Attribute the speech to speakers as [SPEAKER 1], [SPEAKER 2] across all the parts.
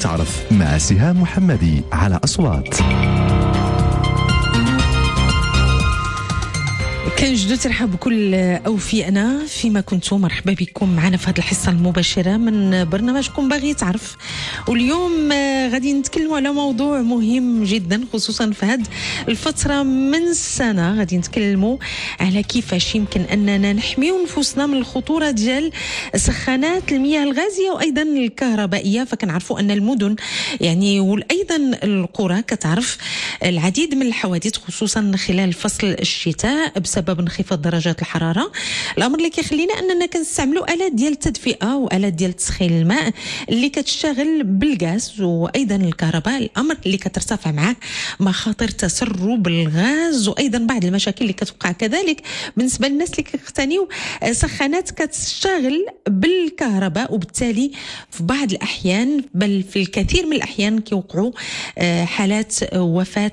[SPEAKER 1] تعرف مع سهام محمدي على أصوات.
[SPEAKER 2] كنجدو ترحب بكل أوفيائنا فيما كنتم. مرحبا بكم معنا في هذه الحصة المباشرة من برنامجكم باغي تعرف. واليوم غادي نتكلموا على موضوع مهم جدا، خصوصا في هذه الفترة من السنة. غادي نتكلموا على كيفاش يمكن أننا نحميو نفوسنا من الخطورة ديال سخانات المياه الغازية وأيضا الكهربائية. فكنعرفوا أن المدن يعني وأيضا القرى كتعرف العديد من الحوادث، خصوصا خلال فصل الشتاء بسبب انخفاض درجات الحرارة. الأمر اللي كيخلينا أننا كنستعملوا آلات ديال التدفئة وآلات ديال تسخين الماء اللي كتشتغل بالغاز وأيضا الكهرباء، الأمر اللي كترتفع معه مخاطر تسرب الغاز وأيضا بعض المشاكل اللي كتوقع كذلك بالنسبة للناس اللي كيقتنيو سخانات كتشتغل بالكهرباء. وبالتالي في بعض الأحيان بل في الكثير من الأحيان كيوقعوا حالات وفاة.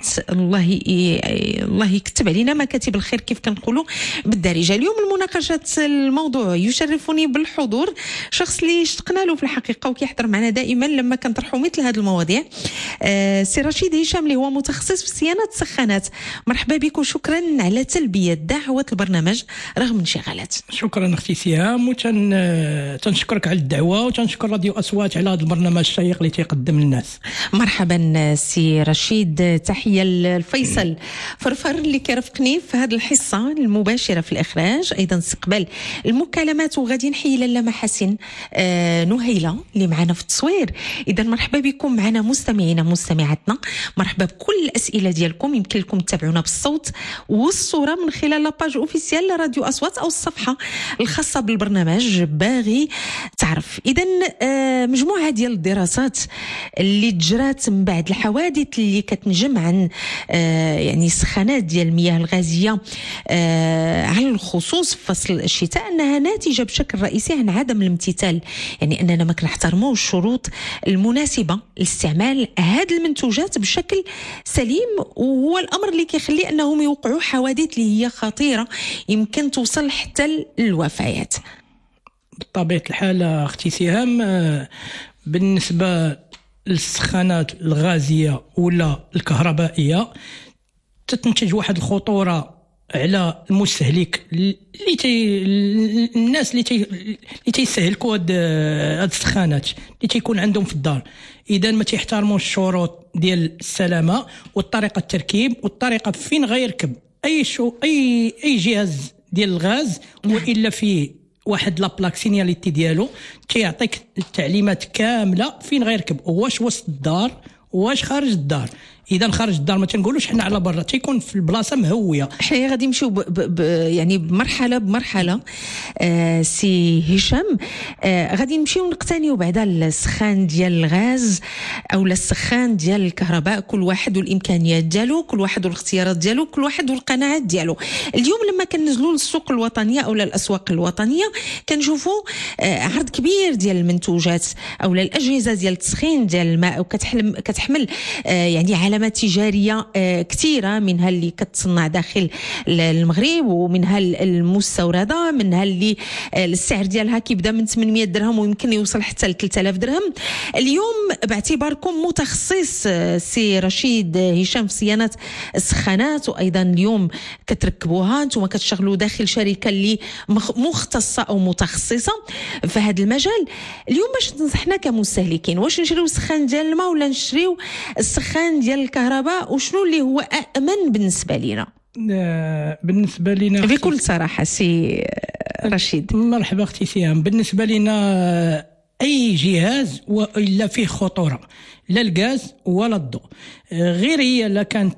[SPEAKER 2] الله يكتب علينا مكاتب الخير كيف كنقولوا بالدارجه. اليوم المناقشه الموضوع يشرفني بالحضور شخص اللي اشتقنا له في الحقيقه وكيحضر معنا دائما لما كنطرحوا مثل هذه المواضيع، سي رشيد هشام اللي هو متخصص في صيانه السخانات. مرحبا بك وشكرا على تلبيه دعوه البرنامج رغم انشغالات.
[SPEAKER 3] شكرا اختي سهام، تنشكرك على الدعوه وتنشكر راديو اصوات على هذا البرنامج الشيق اللي تيقدم للناس.
[SPEAKER 2] مرحبا سي رشيد، تحيه لفيصل فرفر اللي كيرافقني في هذه الحصة المباشرة في الإخراج، أيضا استقبال المكالمات. وغادي نحيي لاله محاسن نهيلة اللي معنا في التصوير. إذا مرحبا بكم معنا مستمعينا مستمعاتنا، مرحبا بكل الأسئلة ديالكم. يمكن لكم تتابعونا بالصوت والصورة من خلال لاباج أوفيسيال لراديو أصوات أو الصفحة الخاصة بالبرنامج باغي تعرف. إذا مجموعة ديال الدراسات اللي تجرات من بعد الحوادث اللي كتنجم عن يعني سخانات ديال المياه الغازية على الخصوص في فصل الشتاء أنها ناتجة بشكل رئيسي عن عدم الامتثال، يعني أننا ما كنحترموا الشروط المناسبة لاستعمال هذه المنتوجات بشكل سليم، وهو الأمر اللي كيخلي أنهم يوقعوا حوادث اللي هي خطيرة يمكن توصل حتى للوفيات.
[SPEAKER 3] بطبيعة الحال أختي سهام، بالنسبة للسخانات الغازية ولا الكهربائية تتنتج واحد الخطورة على المستهلك الناس اللي تيستهلكوا هاد السخانات اللي تيكون عندهم في الدار. اذا ما تيحترموش الشروط ديال السلامه والطريقه التركيب والطريقه فين غيركب اي جهاز ديال الغاز، والا فيه واحد لابلاك سينياليتي ديالو تيعطيك التعليمات كامله فين غيركب، واش وسط الدار واش خارج الدار. اذا خارج الدار ما تنقولوش حنا على برا، تيكون في البلاصه مهويه.
[SPEAKER 2] حنا غادي نمشيو يعني بمرحله سي هشام. غادي نمشيو نقتنيو بعدا السخان ديال الغاز او السخان ديال الكهرباء، كل واحد والامكانيات ديالو، كل واحد والاختيارات ديالو، كل واحد والقناعات ديالو. اليوم لما كننزلوا للسوق الوطنيه او الاسواق الوطنيه كنشوفوا عرض كبير ديال المنتوجات او الاجهزه ديال التسخين ديال الماء، وكتحمل يعني علامات تجاريه كثيره، منها اللي كتصنع داخل المغرب ومنها المستورده، منها اللي السعر ديالها كيبدا من 800 درهم ويمكن يوصل حتى ل 3000 درهم. اليوم باعتباركم متخصص سي رشيد هشام في صيانه السخانات، وايضا اليوم كتركبوها انتم كتشغلوا داخل شركه اللي مختصه او متخصصه في هذا المجال. اليوم باش تنصحنا كمستهلكين، واش نشريو السخان ديال الماء ولا نشريو السخان ديال الكهرباء، وشنو اللي هو أأمن بالنسبة لنا؟
[SPEAKER 3] بالنسبة لنا
[SPEAKER 2] بكل صراحة سي رشيد.
[SPEAKER 3] مرحبا اختي سهام. بالنسبة لنا أي جهاز وإلا فيه خطورة، لا الغاز ولا الضوء، غير هي لا كانت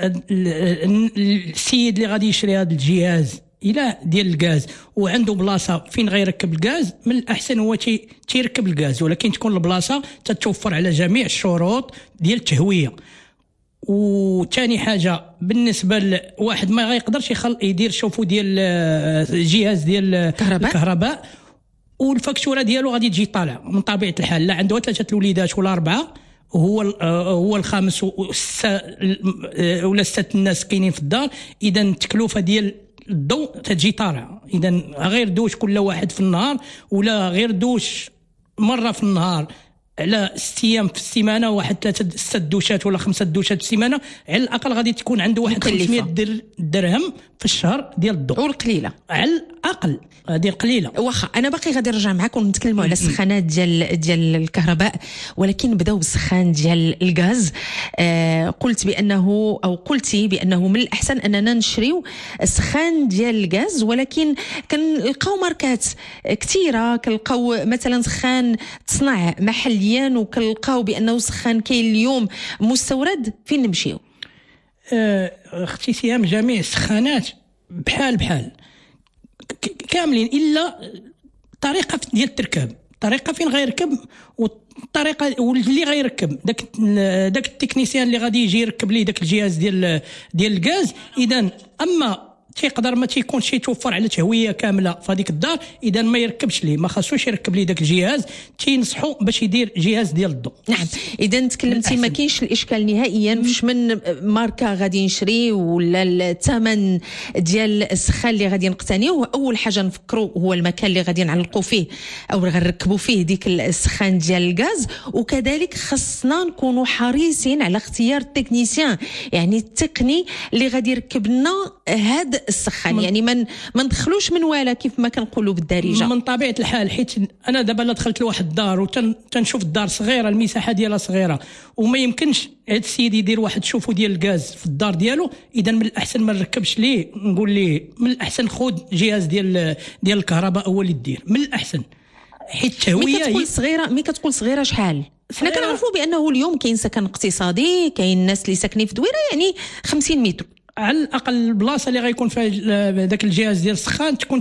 [SPEAKER 3] السيد اللي غادي يشري هذا الجهاز الى ديال الغاز وعنده بلاصه فين غيركب الغاز، من الاحسن هو تيركب الغاز، ولكن تكون البلاصه تتوفر على جميع الشروط ديال التهويه. وثاني حاجه بالنسبه لواحد ما غيقدرش يدير شوفو ديال الجهاز ديال الكهرباء والفاكتوره ديالو غادي تجي طالعه من طبيعه الحال، لا عنده 3 الوليدات ولا 4، هو الخامس ولا 6 الناس كاينين في الدار، اذا التكلفه ديال الضوء تجي طالعه. اذا غير دوش كل واحد في النهار، ولا غير دوش مره في النهار على 6 أيام في السيمانه، واحد 3-6 دوشات ولا 5 دوشات في السيمانه، على الاقل غادي تكون عنده واحد 500 درهم في الشهر ديال الضوء.
[SPEAKER 2] والقليله
[SPEAKER 3] على الاقل هذه قليله.
[SPEAKER 2] واخا انا باقي غادي نرجع معكم ونتكلموا على السخانات ديال الكهرباء، ولكن نبداو بالسخان ديال الغاز. قلتي بانه من الاحسن اننا نشريو السخان ديال الغاز، ولكن كنلقاو ماركات كثيره، كنلقاو مثلا سخان تصنع محليا، وكنلقاو بانه سخان كاين اليوم مستورد. فين نمشيو؟
[SPEAKER 3] اختي سهام، جميع السخانات بحال كاملين، الا طريقه ديال التركاب، طريقه فين غيركب، والطريقه واللي غيركب داك التكنيسيان اللي غادي يجي يركب ليه داك الجهاز ديال الغاز. اذا اما تيقدر ما تيكونش يتوفر على تهويه كامله في هذيك الدار، اذا ما يركبش ليه، ما خاصوش يركب ليه داك الجهاز، تينصحوا باش يدير جهاز ديال الضوء.
[SPEAKER 2] نعم، اذا تكلمتي ما كاينش الاشكال نهائيا فاش من ماركه غادي نشري ولا الثمن ديال السخان اللي غادي نقتنيوه. اول حاجه نفكروا هو المكان اللي غادي نعلقوا فيه او غنركبوا فيه ديك السخان ديال الغاز، وكذلك خصنا نكونوا حريصين على اختيار التكنيسيان، يعني التقني اللي غادي يركب لنا هذا السخان، يعني ما ندخلوش من ولا كيف ما كنقولوا بالدارجه.
[SPEAKER 3] من طبيعه الحال، حيت انا دابا لا دخلت لواحد الدار وتنشوف الدار صغيره، المساحه ديالها صغيره، وما يمكنش هذا السيد يدير واحد شوفوا ديال الغاز في الدار ديالو، اذا من الاحسن ما نركبش ليه، نقول ليه من الاحسن خذ جهاز ديال الكهرباء هو اللي دير من الاحسن. حيت التهويه
[SPEAKER 2] مي كتقول صغيره شحال؟ حنا كنعرفوا بانه اليوم كاين سكن اقتصادي، كاين الناس اللي ساكنين في دويره، يعني 50 متر
[SPEAKER 3] على الاقل. البلاصه اللي غيكون فيها داك الجهاز ديال السخان تكون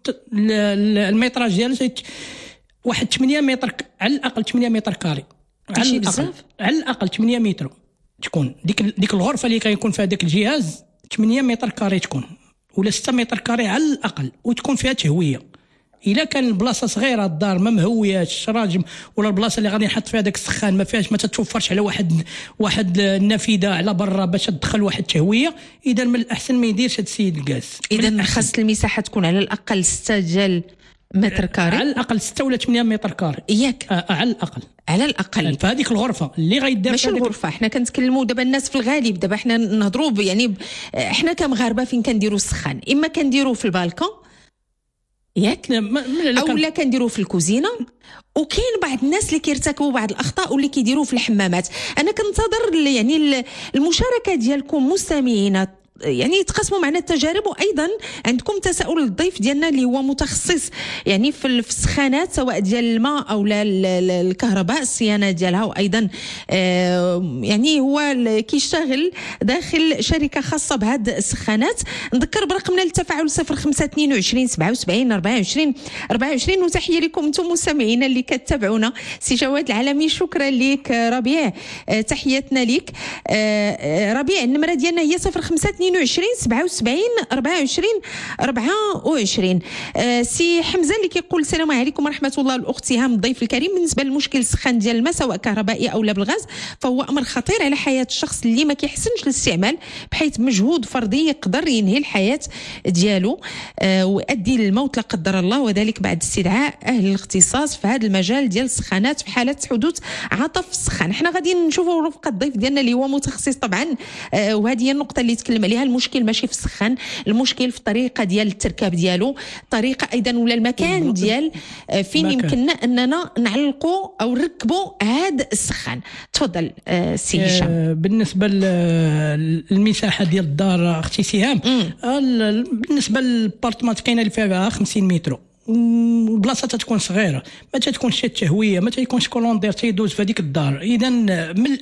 [SPEAKER 3] الميتراج ديالها واحد 8 متر على الاقل، 8 متر كاري على الاقل 8 متر تكون ديك الغرفه اللي كيكون فيها داك الجهاز 8 متر كاري تكون، ولا 6 متر كاري على الاقل، وتكون فيها تهويه. الا كان البلاصه صغيره، الدار ما مهوياش الشراجم، ولا البلاصه اللي غادي نحط فيها داك السخان ما فيهاش، ما تتوفرش على واحد النافذه على برا باش تدخل واحد التهويه، اذا من الاحسن ما يديرش هذا السيد الغاز.
[SPEAKER 2] اذا خاص المساحه تكون على الاقل 6 ديال متر كاري،
[SPEAKER 3] على الاقل 6 ولا 8 متر كاري
[SPEAKER 2] ياك
[SPEAKER 3] على الاقل في هذيك الغرفه اللي غيدير.
[SPEAKER 2] ماشي الغرفه، حنا كنتكلموا دابا الناس في الغالب، دابا حنا نهضروا يعني حنا كمغاربه فين كنديروا السخان، اما كنديروا في البالكون ياك، اولا كنديروه في الكوزينه، وكاين بعض الناس اللي كيرتكبوا بعض الاخطاء واللي كيديروه في الحمامات. انا كنتظر يعني المشاركه ديالكم مستمعين، يعني تقسموا معنا التجارب، وايضا عندكم تساؤل الضيف ديالنا اللي هو متخصص يعني في السخانات سواء ديال الماء او لا الكهرباء، الصيانه ديالها، وايضا يعني هو كيشتغل داخل شركه خاصه بهاد السخانات. نذكر برقمنا للتفاعل 0522 77 24 24. وتحيه لكم انتم مستمعينا اللي كتتابعونا. سي جواد العالمي شكرا لك. ربيع تحياتنا لك. ربيع النمره ديالنا هي 0522 77 24 24. سي حمزه اللي كيقول السلام عليكم ورحمه الله. الاخت سهام الضيف الكريم، بالنسبه للمشكل السخان ديال الماء سواء كهربائي او لا بالغاز، فهو امر خطير على حياه الشخص اللي ما كيحسنش الاستعمال، بحيث مجهود فردي يقدر ينهي الحياه ديالو ويؤدي للموت لا قدر الله، وذلك بعد استدعاء اهل الاختصاص في هذا المجال ديال السخانات في حاله حدوث عطف السخان. احنا غادي نشوفوا رفقه الضيف ديالنا اللي هو متخصص طبعا، وهذه هي النقطه اللي تكلم عليها. المشكل ماشي في السخان، المشكل في الطريقه ديال التركاب ديالو، طريقه ايضا ولا المكان ديال فين يمكننا اننا نعلقوا او نركبوا هذا السخان. تفضل سي هشام.
[SPEAKER 3] بالنسبه للمساحه ديال الدار اختي سهام، بالنسبه للبارتمات كاينه اللي فيها 50 متر، البلاصه تكون صغيره، ما تكونش التهويه، ما تيكونش كولوندير تيدوز في هذيك الدار. اذا من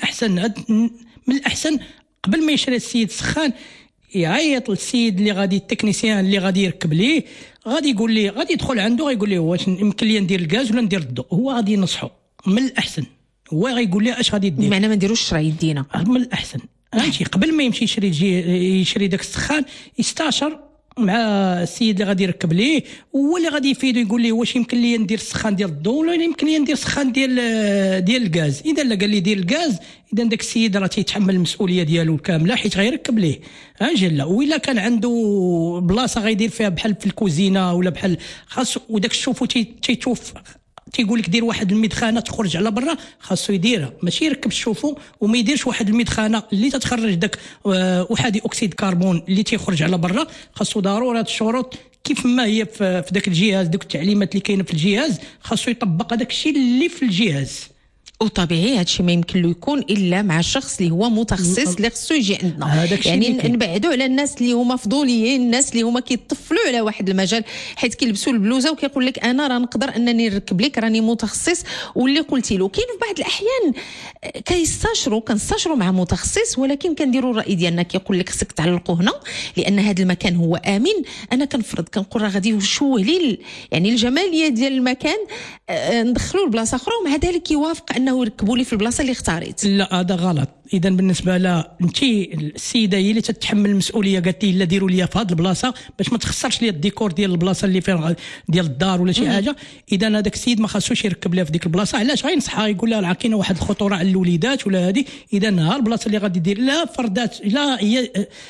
[SPEAKER 3] الاحسن قبل ما يشري السيد السخان يعيط للسيد اللي غادي التكنيسيان اللي غادي يركب ليه، غادي يقول ليه، غادي يدخل عنده غيقول ليه واش يمكن لي ندير الغاز ولا ندير الضوء. هو غادي ينصحه من الاحسن، هو غيقول ليه اش غادي دير.
[SPEAKER 2] بمعنى ما نديروش الشرا يدينا
[SPEAKER 3] من الاحسن هادشي قبل ما يمشي يشري داك السخان يستاشر مع السيد اللي غادي يركب ليه، هو اللي غادي يفيدو يقول ليه واش يمكن لي ندير السخان ديال الضوء ولا يمكن لي ندير السخان ديال الغاز. اذا لا قال لي دير الغاز، اذا داك السيد راه تيتحمل المسؤوليه ديالو كامله حيت غيركب ليه جلا. وإلا كان عنده بلاصه غيدير فيها بحال في الكوزينه ولا بحال خاص، وداك الشوفو تيقول لك دير واحد المدخانه تخرج على برا، خاصو يديرها، ماشي يركب الشوفو وما يديرش واحد المدخانه اللي تتخرج داك احادي اكسيد كربون اللي تيخرج على برا. خاصو ضروري هاد الشروط كيف ما هي في داك الجهاز، دوك التعليمات اللي كاينه في الجهاز خاصو يطبق هذاك الشيء اللي في الجهاز.
[SPEAKER 2] وطبيعي هادشي ما يمكن له يكون الا مع الشخص اللي هو متخصص اللي خصو يجي عندنا. يعني نبعدوا على الناس اللي هما فضوليين، الناس اللي هما كيطفلوا على واحد المجال حيت كيلبسوا البلوزه وكيقول لك انا راه نقدر انني نركب لك، راني متخصص. واللي قلتي له كاين في بعض الاحيان كنستشروا مع متخصص، ولكن كنديروا الراي ديالنا كيقول لك خصك تعلقوا هنا لان هذا المكان هو امن. انا كنفرض كنقول راه غادي نشوه لي يعني الجماليه ديال المكان، ندخلوا لبلاصه اخرى ومع ذلك يوافق انه يركبوا لي في البلاصه اللي اختاريت.
[SPEAKER 3] لا هذا غلط. اذا بالنسبه لها انت السيده هي اللي تتحمل المسؤوليه، قالت لي لا ديروا لي في هذه البلاصه باش ما تخسرش لي الديكور ديال البلاصه اللي فيها ديال الدار ولا شي حاجه. اذا هذاك السيد ما خاصوش يركب لها في ديك البلاصه. علاش؟ غينصحها يقول لها راه كاينه واحد الخطوره على الوليدات ولا هذه. اذا ها البلاصه اللي غادي دير لها فردات، لا هي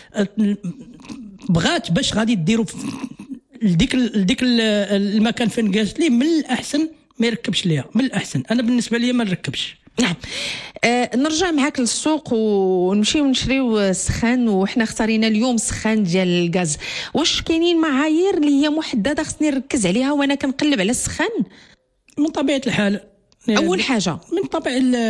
[SPEAKER 3] بغات باش غادي ديروا لديك المكان فين قالت لي من الاحسن ما يركبش ليها، من الاحسن. انا بالنسبه لي ما نركبش.
[SPEAKER 2] نعم. نرجع معاك للسوق ونمشيو نشريو السخان، وحنا اختارينا اليوم السخان ديال الغاز. واش كاينين معايير اللي هي محدده خصني نركز عليها وانا كنقلب على السخان؟
[SPEAKER 3] من طبيعه الحال
[SPEAKER 2] اول حاجه
[SPEAKER 3] من طبع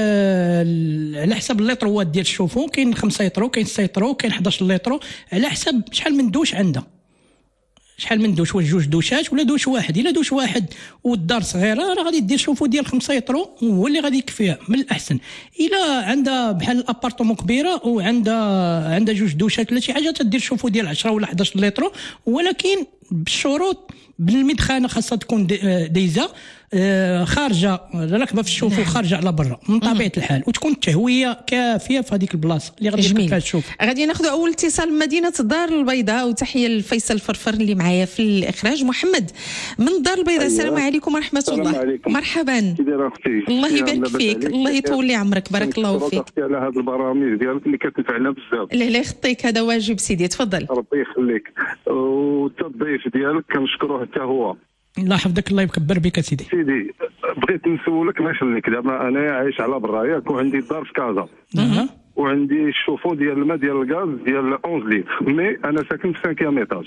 [SPEAKER 3] على حسب الليتروات ديال الشوفون، كاين 5 لتر كاين 6 لتر كاين 11 لتر، على حسب شحال من دوش عندها، شحال من دوش، واش 2 دوشات ولا دوش واحد. الا دوش واحد والدار صغيره راه غادي دير شوفو ديال 5 لتر هو اللي غادي يكفيها من الاحسن. الا عندها بحال الابارتمون كبيره وعندها 2 دوشات ولا شي حاجه تدير شوفو ديال 10 ولا 11 لتر، ولكن بالشروط بالمدخانه خاصها تكون دايزه خارجه راكبه في الشوفو خارجه على برا من طبيعه الحال، وتكون التهويه كافيه في هذيك البلاصه اللي غادي يركب فيها الشوفو.
[SPEAKER 2] غادي ناخذ اول اتصال من مدينه الدار البيضاء، وتحيه لفيصل فرفر اللي معايا في الاخراج. محمد من الدار البيضاء. السلام عليكم ورحمه الله.
[SPEAKER 4] عليكم.
[SPEAKER 2] مرحبا. الله يبارك فيك، الله يطول لي عمرك، بارك الله فيك
[SPEAKER 4] على هذه البرامج ديالك اللي كتنفعنا بزاف.
[SPEAKER 2] لا يخطيك، هذا واجب سيدي، تفضل.
[SPEAKER 4] ربي يخليك. والتضيف ديالك كنشكروه حتى هو.
[SPEAKER 3] الله يحفظك، الله يكبر بك سيدي.
[SPEAKER 4] سيدي بغيت نسولك ماشي لك، دابا انا عايش على برا ياك، وعندي الدار في كازا وعندي الشوفو ديال الماء ديال الغاز ديال 11 لتر، مي انا ساكن في 5 ايطاج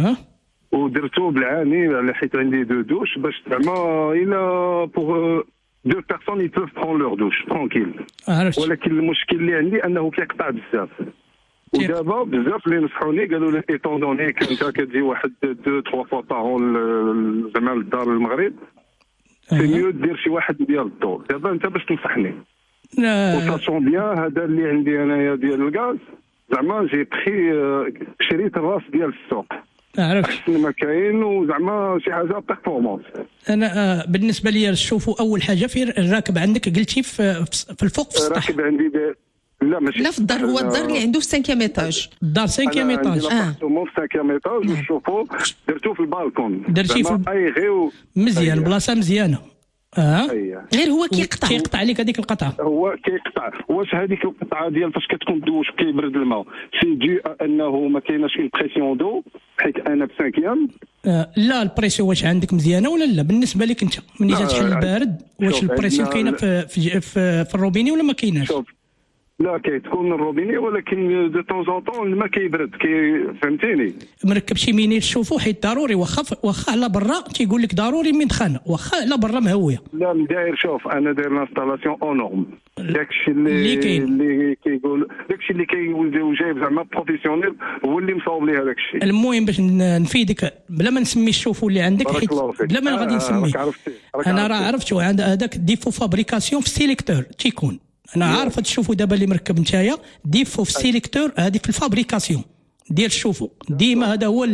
[SPEAKER 4] ودرتو بالعاني على حيت عندي 2 دوش باش زعما الى بوغ 2 بيرسون يتلف برون لور دوش ترونكيل. ولكن المشكل اللي عندي انه كيقطع بزاف، ودابا بزاف اللي نصحوني قالوا لي ايطون دوني كنت كتجي واحد 2-3 فوا باغون زعما للدار المغرب سي ميو دير شي واحد ديال الدور. دابا انت باش تنصحني وساشون بيان هذا اللي عندي انايا ديال الغاز، زعما جي بخي شريت الراس ديال السوق احسن ما كاين، وزعما شي حاجه بيرفورمانس.
[SPEAKER 3] انا بالنسبه لي شوفوا اول حاجه في الراكب عندك قلتي في الفوق في السطح.
[SPEAKER 4] راكب عندي لا ماشي
[SPEAKER 2] لا في الدار، هو الدار اللي عنده في 5 ايطاج.
[SPEAKER 3] الدار 5 ايطاج
[SPEAKER 4] في 5 ايطاج وشوفوا درتو في البالكون،
[SPEAKER 3] درتي في مزيان بلاصه مزيانه.
[SPEAKER 2] غير هو
[SPEAKER 3] كيقطع عليك هذيك القطعه،
[SPEAKER 4] هو كيقطع. واش هذيك القطعه ديال فاش كتكون دوش كيبرد الماء سي دي انه ما كايناش اون بريسيون دو حيت انا بسانكيام؟
[SPEAKER 3] لا البريسيون واش عندك مزيانه ولا لا؟ بالنسبه لك انت ملي تحل البارد واش البريسيون كاينه في الروبيني ولا ما كايناش؟
[SPEAKER 4] لا كتكون الروبيني، ولكن دو طون طون الماء كيبرد فهمتيني.
[SPEAKER 3] مركب شي مينير شوفوا حيت ضروري، واخا على برا تيقول لك ضروري مدخنه، واخا على برا مهويه. لا
[SPEAKER 4] داير، شوف انا داير لانستالاسيون او نورم، داكشي اللي كيقول داكشي اللي كيولدو جايب زعما بروفيسيونيل هو اللي مصاوب لي هذاك الشيء.
[SPEAKER 3] المهم باش نفيدك بلا ما نسمي الشوفو اللي عندك حيت بلا ما غادي نسمي انا راه عرفتو هذاك ديفو فابريكاسيون في السيليكتور تيكون. انا عارف تشوفوا دابا اللي مركب نتايا ديفو في السيليكتور هذه في الفابريكاسيون ديال الشوفو ديما. هذا هو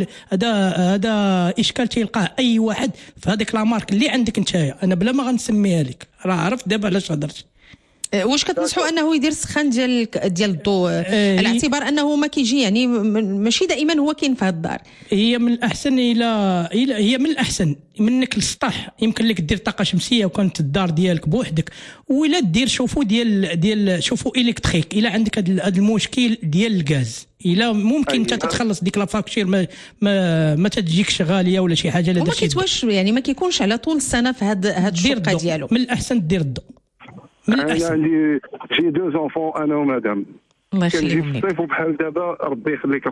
[SPEAKER 3] هذا اشكال تيلقاه اي واحد في هذيك لا مارك اللي عندك نتايا. انا بلا ما غنسميها لك راه عرفت دابا علاش هضرت.
[SPEAKER 2] واش كتنصحوا انه يدير سخان ديال الضوء على اعتبار انه ما كيجي يعني ماشي دائما هو كاين في هذا الدار؟ هي من الاحسن هي من الاحسن منك للسطح يمكن لك دير طاقه شمسيه وكانت الدار ديالك بوحدك، ولا دير شوفو ديال شوفو الكتريك الا عندك هذا المشكل ديال الغاز.
[SPEAKER 3] الا ممكن انت تتخلص ديك لا فاكتور ما تجيكش غاليه ولا شي حاجه.
[SPEAKER 2] وما كيتواش يعني ما كيكونش على طول السنه في هاد الشقه ديالو.
[SPEAKER 3] من الاحسن دير الضو. من الاحسن.
[SPEAKER 4] انا عندي جي 2 اونفون انا ومدام.
[SPEAKER 2] الله يخليهم لك.
[SPEAKER 4] الصيف وبحال دابا ربي يخليك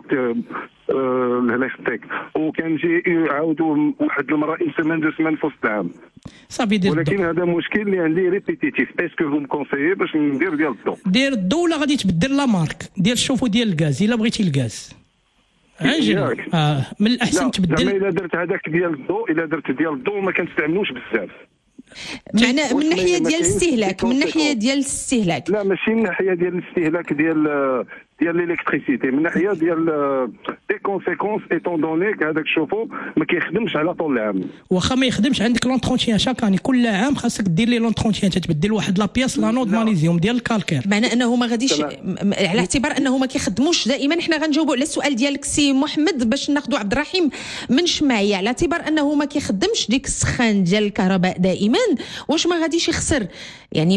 [SPEAKER 4] الله يخليك. وكنجي يعاودوا واحد المره ان سيمين دو سيمين في وسط العام.
[SPEAKER 3] صافي دير الضو.
[SPEAKER 4] ولكن هذا مشكل اللي عندي ريبيتيتيف. اسكو فو مكونسيي باش ندير ديال الضو؟
[SPEAKER 3] دير الضو ولا غادي تبدل لا مارك ديال الشوفو ديال الغاز الا بغيتي الغاز. عجل. من الاحسن تبدل.
[SPEAKER 4] زعما الا درت هذاك ديال الضو، الا درت ديال الضو ما كنستعملوش بزاف.
[SPEAKER 2] معنا من ناحيه ديال الاستهلاك، من ناحيه ديال الاستهلاك.
[SPEAKER 4] لا ماشي من ناحيه ديال الاستهلاك ديال الالكتريسيتي، من ناحيه ديال دي كونسيكونس ايتون دونيك هذاك الشوفو ما كيخدمش على طول العام.
[SPEAKER 3] واخا ما يخدمش عندك لونتروتيان شاكاني كل عام خاصك دير لي لونتروتيان، تتبدل واحد لا بياس لانود مغنيزيوم ديال الكالكير.
[SPEAKER 2] معنى انه ما غاديش على اعتبار انه ما كيخدموش دائما. حنا غنجاوبوا على السؤال ديالك سي محمد باش ناخذوا عبد الرحيم من شماعيه. على اعتبار انه ما كيخدمش ديك السخان ديال الكهرباء دائما، واش ما غاديش يخسر يعني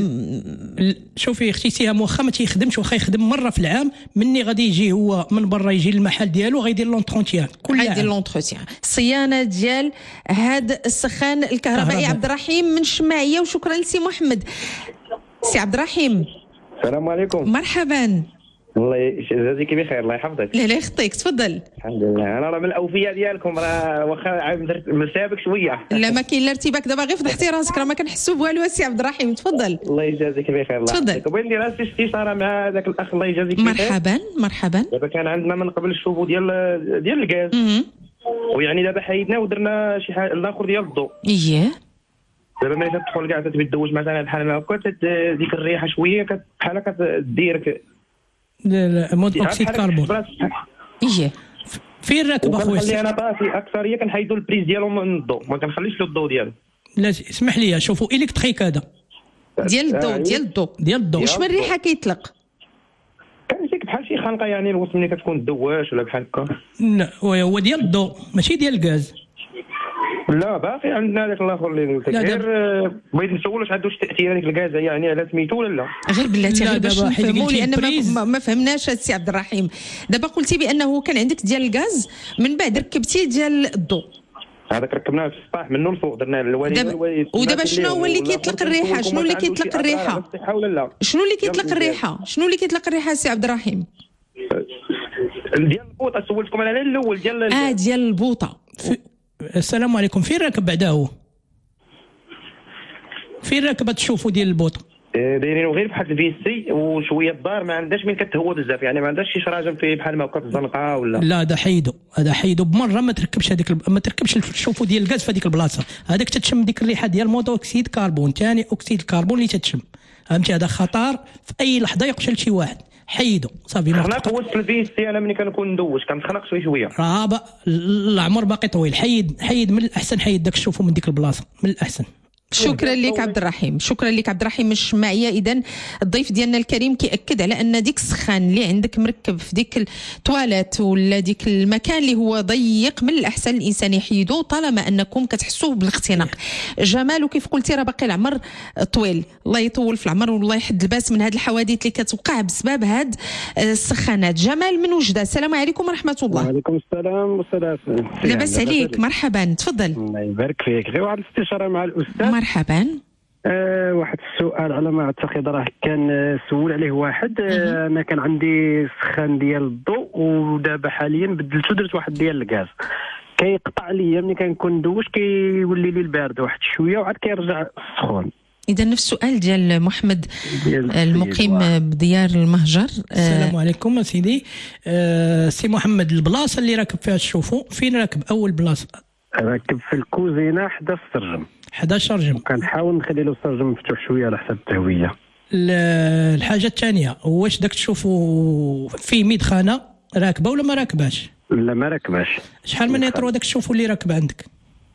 [SPEAKER 3] شوفي اختي سهام، واخا ما تيخدمش واخا يخدم مره في العام، مني غادي يجي هو من برا يجي للمحل ديالو غيدير لونتروتيان كل عام.
[SPEAKER 2] غيدير لونتروتيان الصيانه ديال هذا السخان الكهربائي. عبد الرحيم من شماعيه. وشكرا لسي محمد. سي عبد الرحيم
[SPEAKER 5] السلام عليكم.
[SPEAKER 2] مرحبا.
[SPEAKER 5] الله يجازيك بخير. الله يحفظك.
[SPEAKER 2] لا يخطيك تفضل.
[SPEAKER 5] الحمد لله. انا راه من الاوفياء ديالكم، راه واخا مرتبك شويه.
[SPEAKER 2] لا ما كاين لا ارتباك، دابا غير فضحتي راسك، راه ما كنحسوا بوالو. سي عبد الرحيم تفضل.
[SPEAKER 5] الله يجازيك بخير. الله
[SPEAKER 2] تفضل.
[SPEAKER 5] بغيت ندير استشاره مع هذاك الاخ الله يجازيك بخير.
[SPEAKER 2] مرحبا.
[SPEAKER 5] دابا كان عندنا من قبل الشوفو ديال الغاز، ويعني دابا حيدنا ودرنا شي حاجه الاخر ديال الضوء.
[SPEAKER 2] اييه.
[SPEAKER 5] دابا ملي تدخل كاع تتبدوش مثلا بحال هكا ديك الريحه شويه بحال كديرك
[SPEAKER 3] مود اكسيد كربون.
[SPEAKER 2] اييه.
[SPEAKER 3] فين راكب اخويا؟
[SPEAKER 5] خلي انا طاسي اكثريه كنحيدوا البريز ديالو من الضوء، ما كنخليش له الضوء ديالو.
[SPEAKER 3] لا اسمح لي، شوفوا الكتريك هذا
[SPEAKER 2] ديال الضوء واش من ريحه كيطلق؟
[SPEAKER 5] كنجيك بحال شي خنقه يعني الوسط ملي كتكون دواش ولا بحال هكا.
[SPEAKER 3] لا هو ديال الضوء ماشي ديال الغاز.
[SPEAKER 5] لا باقي عندنا هذاك الاخر اللي قلت لك. غير بغيت نسول واش عنده شي تاثير هذيك الغاز يعني على سميتو ولا لا؟
[SPEAKER 2] غير بلاتي غير باش نفهموا، لان ما فهمناش السي عبد الرحيم. دابا قلتي بانه كان عندك ديال الغاز من بعد ركبتي ديال الضوء.
[SPEAKER 5] هذاك ركبناه في السطح منه الفوق درنا الوالد.
[SPEAKER 2] ودابا شنو هو اللي كيطلق الريحه؟ شنو اللي كيطلق الريحه؟ شنو اللي كيطلق الريحه سي عبد الرحيم؟
[SPEAKER 5] ديال البوطه سولتكم على الاول
[SPEAKER 2] ديال البوطه.
[SPEAKER 3] السلام عليكم. فين راكب بعدا هو؟ فين راكب تشوفوا ديال البوطه؟
[SPEAKER 5] دايرينو غير بحال الفيسي وشويه الدار، ما عندهاش من كتهوى بزاف يعني، ما عندهاش شي شراجم فيه بحال ما بقات الزنقه ولا.
[SPEAKER 3] لا هذا حيدو بمره. ما تركبش الشوفو ديال الغاز في هذيك البلاصه. هذاك تتشم ديك الريحه ديال مونوكسيد كربون، ثاني اكسيد الكربون اللي تتشم. فهمتي؟ هذا خطر في اي لحظه يقتل شي واحد. حيدو صافي. ما
[SPEAKER 5] خناق وسط الفيسي. انا ملي كنكون ندوش كنتخنق شويه.
[SPEAKER 3] العمر باقي طويل. حيد من الاحسن، حيد داك الشوفو من ديك البلاصه من الاحسن.
[SPEAKER 2] شكرا لك عبد الرحيم. شكرا لك عبد الرحيم من الشماعيه. اذا الضيف ديالنا الكريم كيأكد على ان ديك السخان اللي عندك مركب في ديك التواليت ولا ديك المكان اللي هو ضيق، من الاحسن الانسان يحيدو طالما انكم كتحسوا بالاختناق. جمال وكيف قلتي راه باقي العمر طويل. الله يطول في العمر والله يحد الباس من هذه الحوادث اللي كتوقع بسبب هاد السخانات. جمال من وجده. السلام عليكم ورحمه الله.
[SPEAKER 6] وعليكم السلام والسلام.
[SPEAKER 2] لاباس عليك؟ مرحبا تفضل.
[SPEAKER 6] الله يبارك فيك. غير واحد الاستشاره مع الاستاذ.
[SPEAKER 2] مرحبا.
[SPEAKER 6] واحد السؤال على ما اعتقد راه كان سول عليه واحد. انا كان عندي سخان ديال الضوء ودابا حاليا بدلته درت واحد ديال الغاز. كيقطع ليا ملي كنكون ندوش كيولي لي البارد واحد شويه وعاد كيرجع السخون.
[SPEAKER 2] اذا نفس السؤال ديال محمد المقيم بديار المهجر.
[SPEAKER 3] السلام عليكم سيدي. سي محمد، البلاصه اللي راكب فيها تشوفوا فين راكب؟ اول بلاصه
[SPEAKER 6] راكب في الكوزينه حدا السرجم.
[SPEAKER 3] 11 جم.
[SPEAKER 6] كنحاول نخلي له السرجم مفتوح شويه على حسب التهويه.
[SPEAKER 3] الحاجه الثانيه، واش داك تشوفوا فيه مدخنه راكبه ولا ما راكباش؟
[SPEAKER 6] لا ما راكباش.
[SPEAKER 3] شحال من يطرو داك تشوفوا اللي راكب عندك؟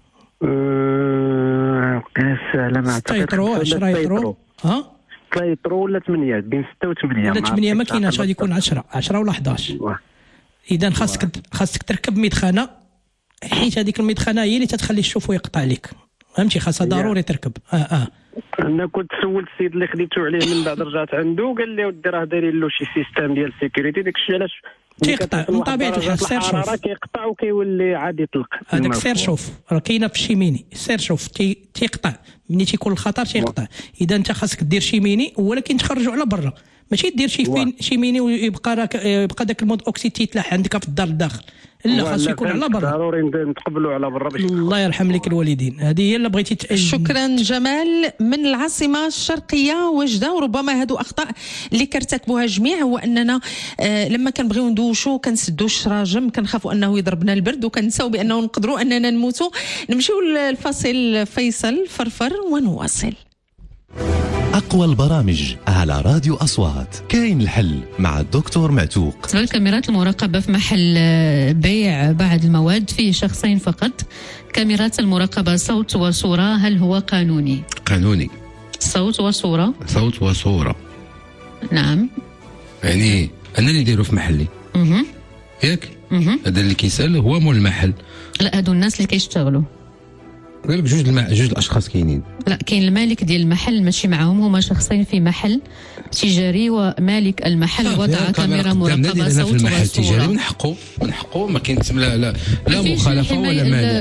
[SPEAKER 6] على ما اعتقد
[SPEAKER 3] 6 يطرو 10 يطرو.
[SPEAKER 6] 3 يطرو ولا 8 بين 6 و8.
[SPEAKER 3] ولا 8 ما كايناش، غادي يكون 10 ولا 11. اذا خاصك تركب مدخنه، حيت هذيك المدخنه هي اللي تتخلي الشوفو يقطع لك. فهمتي؟ خاصها ضروري تركب.
[SPEAKER 6] انا كنت سولت السيد اللي خديته عليه من بعد رجعت عنده قال لي ودي راه دايرين له شي سيستم ديال سيكوريتي، داكشي علاش
[SPEAKER 3] تيقطع من طبيعه الحال. سير شوف
[SPEAKER 6] الحراره كيقطع وكيولي عاد يطلق
[SPEAKER 3] هذاك. سير شوف راه كاينه في الشيميني. سير شوف تيقطع ملي تيكون الخطر تيقطع. اذا انت خاصك دير شيميني ولكن تخرجوا على برا، ماشي دير شيميني ويبقى يبقى داك المود اوكسيد تيتلاح عندك في الدار الداخل. لا خاصو يكون على برا،
[SPEAKER 6] ضروري نتقبلوا على برا باش
[SPEAKER 3] الله يرحم لك الوالدين. هذه هي اللي بغيتي
[SPEAKER 2] شكرا جمال من العاصمه الشرقيه وجده. وربما هادو اخطاء اللي كرتكبوها جميع، هو اننا لما كنبغيو ندوشو كنسدوا الشراجم، كنخافوا انه يضربنا البرد وكنساو بانه نقدروا اننا نموتوا. نمشيو للفاصل فيصل فرفر ونواصل.
[SPEAKER 1] أقوى البرامج على راديو أصوات. كاين الحل مع الدكتور معتوق.
[SPEAKER 7] الكاميرات المراقبة في محل بيع بعض المواد فيه شخصين فقط. كاميرات المراقبة صوت وصورة، هل هو قانوني؟
[SPEAKER 8] قانوني.
[SPEAKER 7] صوت وصورة.
[SPEAKER 8] صوت وصورة.
[SPEAKER 7] نعم.
[SPEAKER 8] يعني أنا اللي نديرو في محلي. ياك؟ هذا اللي كيسأل هو مول المحل.
[SPEAKER 7] لا، هادو الناس اللي كيشتغلوا.
[SPEAKER 8] قال لك جوج الاشخاص كاينين.
[SPEAKER 7] لا، كاين المالك ديال المحل ماشي معاهم، هما شخصين في محل تجاري ومالك المحل وضع كاميرا مراقبه صوت
[SPEAKER 8] في المحل
[SPEAKER 7] وصوره.
[SPEAKER 8] التجاري من حقه ما كاين لا مخالفه ولا مانع.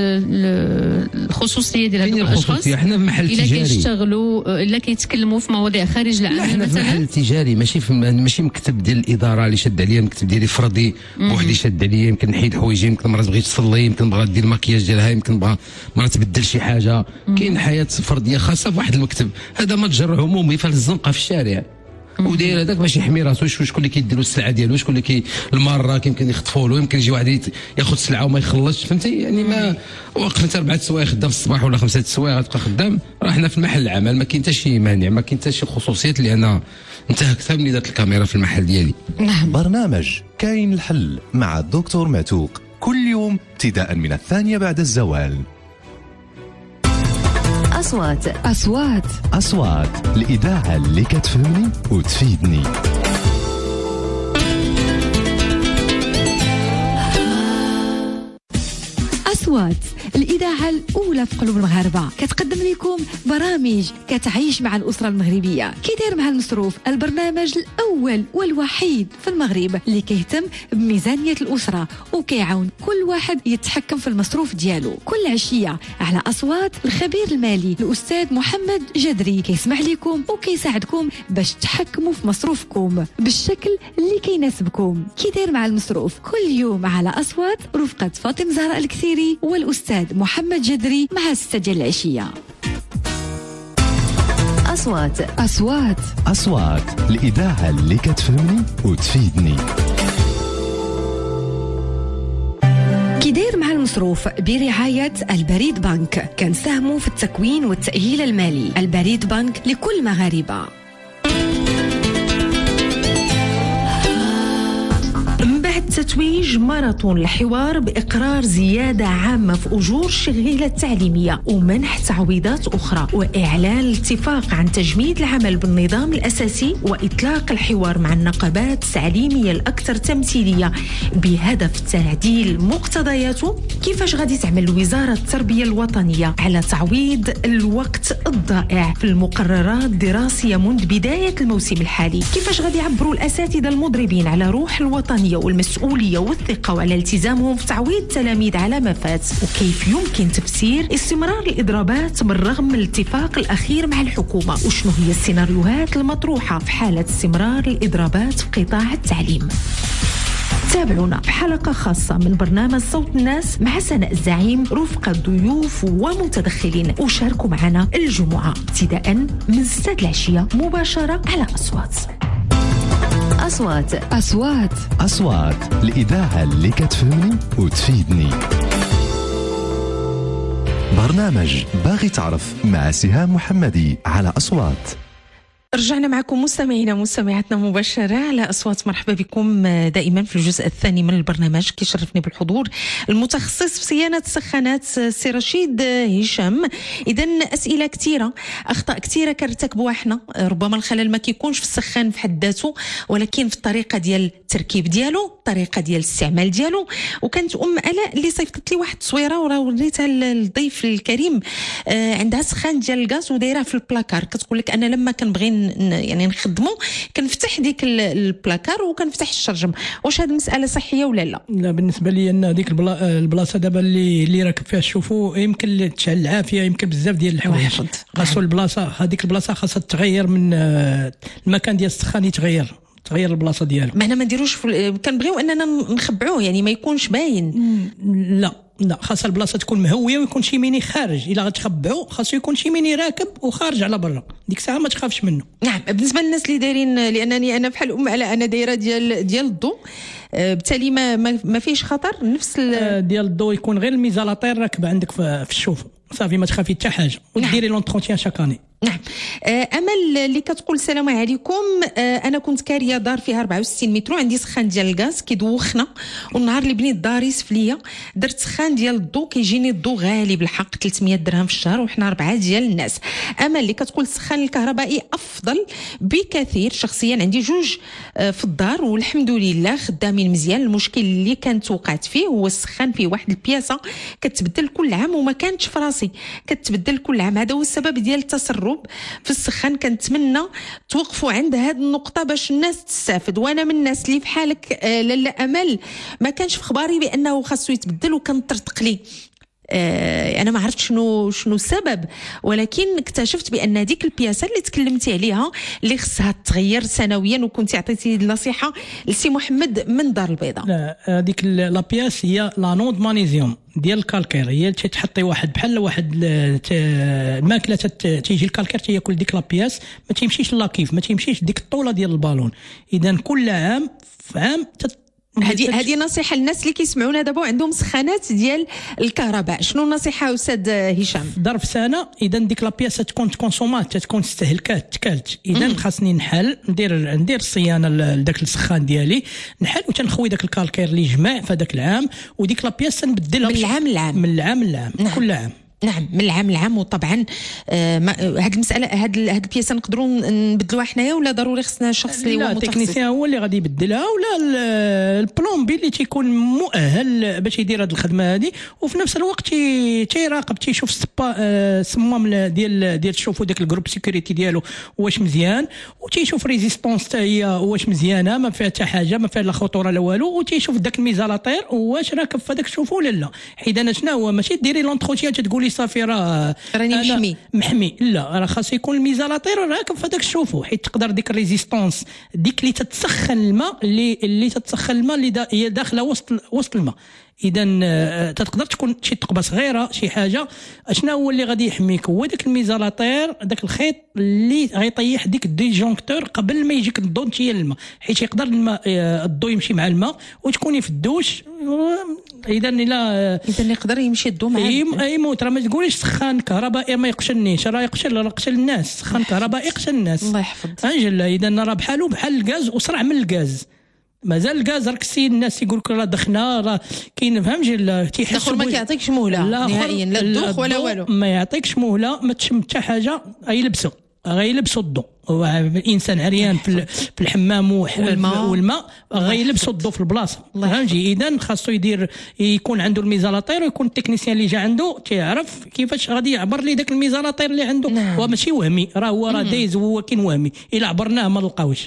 [SPEAKER 7] الخصوصيه ديال هذوك الاشخاص
[SPEAKER 8] حنا في محل تجاري
[SPEAKER 7] الا كيشتغلوا الا كيتكلموا في مواضيع خارج العمل.
[SPEAKER 8] حنا في محل تجاري ماشي مكتب ديال الاداره اللي شد عليا، مكتب ديالي فردي بوحدي شد عليا. يمكن نحيد حوايجي، يمكن مرات بغيت تصلي، يمكن بغات دير الماكياج ديالها، يمكن بغا مرات تبدل شي حاجه. كاين حياه فرديه خاصه في واحد المكتب. هذا متجر عمومي في الزنقه في الشارع وداير هذاك باش يحمي راسو. شكون اللي كيديروا السلعه ديالو، شكون اللي المره يمكن يخطفوا له، يمكن يجي واحد ياخذ السلعه وما يخلصش. فهمتي يعني ما واقف انت 4 سوايع خدام في الصباح ولا 5 سوايع غتبقى خدام. راه حنا في المحل العمل ما كاين حتى شي مانع، ما كاين حتى شي خصوصيات اللي انا انتهكتها ملي دارت الكاميرا في المحل ديالي.
[SPEAKER 7] نعم.
[SPEAKER 1] برنامج كاين الحل مع الدكتور معتوق كل يوم ابتداء من 2 بعد الزوال. أصوات الإذاعة اللي كتفهمني وتفيدني.
[SPEAKER 9] أصوات الإذاعة الأولى في قلوب المغاربة، كتقدم لكم برامج كتعيش مع الأسرة المغربية. كيدير مع المصروف، البرنامج الأول والوحيد في المغرب اللي كيهتم بميزانية الأسرة وكيعاون كل واحد يتحكم في المصروف ديالو. كل عشية على أصوات الخبير المالي الأستاذ محمد جدري كيسمح لكم وكيساعدكم باش تحكموا في مصروفكم بالشكل اللي كيناسبكم. كيدير مع المصروف كل يوم على أصوات رفقة فاطمة زهراء الكثيري والأستاذ محمد جدري مع 6 ديال العشية.
[SPEAKER 1] أصوات الإذاعة اللي كتفهمني وتفيدني.
[SPEAKER 9] كيدير مع المصروف برعاية البريد بنك، كنساهموا في التكوين والتأهيل المالي. البريد بنك لكل المغاربة.
[SPEAKER 2] تتويج ماراثون الحوار بإقرار زيادة عامة في أجور الشغيلة التعليمية ومنح تعويضات أخرى، وإعلان الاتفاق عن تجميد العمل بالنظام الأساسي وإطلاق الحوار مع النقابات التعليمية الأكثر تمثيلية بهدف تعديل مقتضياته. كيفاش غادي تعمل وزارة التربية الوطنية على تعويض الوقت الضائع في المقررات الدراسية منذ بداية الموسم الحالي؟ كيفاش غادي يعبروا الأساتذة المضربين على روح الوطنية والمسؤولية والثقة وعلى التزامهم في تعويض التلاميذ على ما فات؟ وكيف يمكن تفسير استمرار الإضرابات بالرغم من الاتفاق الأخير مع الحكومة؟ وشنو هي السيناريوهات المطروحة في حالة استمرار الإضرابات في قطاع التعليم؟ تابعونا في حلقة خاصة من برنامج صوت الناس مع سناء الزعيم رفقة ضيوف ومتدخلين، وشاركوا معنا الجمعة ابتداء من 6 العشية مباشرة على أصوات.
[SPEAKER 1] أصوات الإذاعة اللي كتفهمني وتفيدني. برنامج باغي تعرف مع سهام محمدي على أصوات.
[SPEAKER 2] رجعنا معكم مستمعينا مستمعاتنا مباشرة على أصوات. مرحبا بكم دائما في الجزء الثاني من البرنامج. كيشرفني بالحضور المتخصص في صيانة السخانات سي رشيد هشام. إذن أسئلة كثيرة، أخطاء كثيرة كنرتكبوها احنا. ربما الخلل ما كيكونش في السخان في حد ذاته، ولكن في الطريقة ديال التركيب ديالو، الطريقة ديال الاستعمال ديالو. وكانت آلاء اللي صيفطت لي واحد التصويرة وراه وريتها للضيف الكريم، عندها سخان ديال الغاز ودايرها في البلاكار. كتقول لك أنا لما كنبغي يعني نخدموا كنفتح ديك البلاكار وكنفتح الشرجم. واش هذه المساله صحيه ولا لا؟
[SPEAKER 3] لا بالنسبه لي ان هذيك البلاصه دابا اللي راكب فيها الشوفو يمكن تشعل العافيه، يمكن بزاف ديال الحوايج. خاصو البلاصه هذيك البلاصه خاصها تغير من المكان ديال السخان يتغير البلاصه ديالو.
[SPEAKER 2] معنا ما نديروش كنبغيو اننا نخبعوه يعني ما يكونش باين.
[SPEAKER 3] لا خاصها البلاصه تكون مهويه ويكون شي ميني خارج. الا غتخبعوا خاصو يكون شي ميني راكب وخارج على برا، ديك الساعه ما تخافش منه.
[SPEAKER 2] نعم. بالنسبه للناس اللي دايرين، لانني انا بحال على انا دايره ديال الضوء، بالتالي ما فيش خطر نفس
[SPEAKER 3] ديال الضوء يكون غير الميزالاتير راكب عندك في الشوف صافي ما تخافي حتى حاجه، وديري لونتروتيان شاكاني.
[SPEAKER 2] نعم. امل اللي كتقول السلام عليكم، انا كنت كاريه دار فيها 64 متر وعندي سخان ديال الغاز كيدوخنا، والنهار اللي بنيت داري يسف ليا درت سخان ديال الضو كيجيني الضو غالي بالحق 300 درهم في الشهر وحنا 4 ديال الناس. امل اللي كتقول السخان الكهربائي افضل بكثير. شخصيا عندي 2 في الدار والحمد لله خدامين مزيان. المشكل اللي كانت وقعت فيه هو السخان فيه واحد البياسه كتبدل كل عام وما كانتش في راسي، كتبدل كل عام. هذا هو السبب ديال التسرب في السخان. كنتمنى توقفوا عند هذه النقطه باش الناس تستافد. وانا من الناس اللي بحالك لاله امل ما كانش في خباري بانه خاصو يتبدل وكنطرطق لي. انا ما عرفت شنو السبب، ولكن اكتشفت بان ديك البياسه اللي تكلمتي عليها اللي خصها تغير سنويا، وكنتي عطيتي النصيحه لسي محمد من دار البيضاء.
[SPEAKER 3] لا هذيك لا بياس هي لانود مانيزيوم ديال الكالكير، هي تحطي بحال واحد الماكله تيجي الكالكير تياكل ديك لا بياس، ما تيمشيش لاكيف، ما تيمشيش ديك الطوله ديال البالون. اذا كل عام في عام
[SPEAKER 2] هذه نصيحه للناس اللي كيسمعونا دابا وعندهم سخانات ديال الكهرباء. شنو النصيحه استاذ هشام؟
[SPEAKER 3] ظرف سنه اذا ديك لابياسه تكون كونسومات، تكون استهلكات تكالت. اذا خاصني نحل ندير الصيانه لذاك السخان ديالي، نحل وتنخوي داك الكالكير اللي جمع في هذاك العام، وديك لابياسه نبدلها من العام للعام. نعم. كل عام.
[SPEAKER 2] نعم من العام للعام. وطبعا هاد المساله هاد البياسه نقدروا نبدلوها حنايا ولا ضروري خصنا شخص اللي هو متخصص؟
[SPEAKER 3] التكنيسيان هو اللي غادي يبدلها، ولا البلومبي اللي تيكون مؤهل باش يدير هاد الخدمه هذه، وفي نفس الوقت تيراقب تيشوف الصمام ديال الشوفو داك الجروب سيكوريتي ديالو واش مزيان، وتيشوف ريزيستونس حتى هي واش مزيانه ما فيها حتى حاجه، ما فيها لا خطوره لا والو، وتيشوف داك الميزالاتير واش راكب في هذاك الشوفو ولا لا. حيت انا شنو هو ماشي ديري لونتروتيان تقولي صافي راني محمي، لا راه خاص يكون الميزالاتير راكب في هذاك الشوفو، حيت تقدر ديك الريزيستونس ديك اللي تتسخن الماء اللي تتسخن الماء اللي هي داخله وسط الماء. اذا تقدر تكون شي ثقبه صغيره شي حاجه. اشنا هو اللي غادي يحميك؟ هو داك الميزالاتير، داك الخيط اللي غيطيح ديك الديجونكتور قبل ما يجيك الضو ديال الماء، حيت يقدر الضو يمشي مع الماء وتكوني في الدوش. اذا
[SPEAKER 2] يقدر يمشي الضو مع
[SPEAKER 3] اي موت. راه ما تقوليش سخان كهربائي ما يقشلنيش، راه يقشل الناس. سخان كهربائي يقشل الناس.
[SPEAKER 2] الله يحفظ.
[SPEAKER 3] اجل اذا راه بحال الغاز وسرع من الغاز. مازال الغاز راك السيد الناس يقول لك راه دخنا راه كاين فهمتش
[SPEAKER 2] تيحس ما كيعطيكش مهله نهائيا، لا الدوخ ولا والو،
[SPEAKER 3] ما يعطيكش مهله، ما تشم حتى حاجه. غيلبسوا الضو. الانسان عريان في الحمام والماء غيلبسوا الضو في البلاصه فهمتي. اذا خاصو يكون عنده الميزالاتير، ويكون التكنيسيان اللي جا عنده تيعرف كيفاش غادي يعبر لي داك الميزالاتير اللي عنده. نعم. هو ماشي وهمي، راه دايز وهو كاين وهمي. الا عبرناه ما نلقاوش.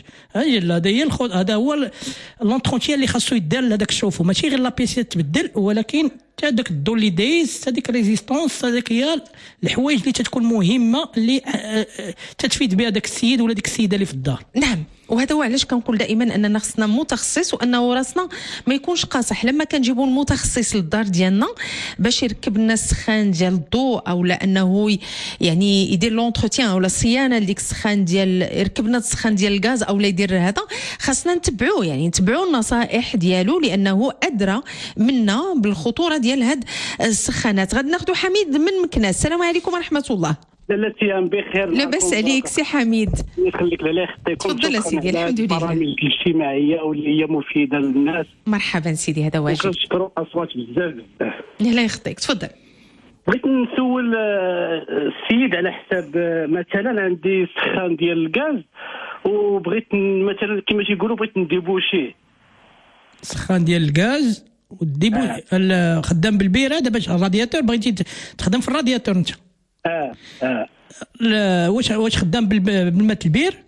[SPEAKER 3] هذا هو لونتروتيان اللي خاصو يدار لهذاك الشوفو، ماشي غير لابيسي تبدل، ولكن حتى داك الضو اللي دايز، هذيك ريزيستونس، هذاك هي الحوايج اللي تتكون مهمه اللي تتفيد بها داك السيد ولا ديك السيده اللي في الدار.
[SPEAKER 2] نعم. وهذا هو علاش كنقول دائما اننا خصنا متخصص، وانه راسنا ما يكونش قاصح. لما كنجيبوا المتخصص للدار ديالنا باش يركب لنا السخان ديال الضوء، او انه يعني يدير لونتروتيان ولا الصيانه لديك السخان ديال يركب لنا السخان ديال الغاز او لا يدير هذا، خاصنا نتبعوه، يعني نتبعوا النصائح ديالو، لانه ادرى منا بالخطوره ديال هاد السخانات. غادي ناخذ حميد من مكناس. السلام عليكم ورحمه الله.
[SPEAKER 10] لا سيام بخير.
[SPEAKER 2] لاباس عليك سي حميد؟
[SPEAKER 10] يخليك الله يخطيكم.
[SPEAKER 2] تفضل سيدي. الحمد لله.
[SPEAKER 10] البرامج الاجتماعيه واللي هي مفيده للناس.
[SPEAKER 2] مرحبا سيدي، هذا واجب.
[SPEAKER 10] كنشكروا اصوات بزاف.
[SPEAKER 2] الله يخطيك. تفضل.
[SPEAKER 10] بغيت نسول السيد على حساب مثلا عندي سخان ديال الغاز، وبغيت مثلا كما تيقولوا بغيت نديبوشيه.
[SPEAKER 3] سخان ديال الغاز وديبو خدام بالبير هذا باش الرادياتور بغيتي تخدم في الرادياتور انت.
[SPEAKER 10] لا
[SPEAKER 3] واش خدام بالماء البير؟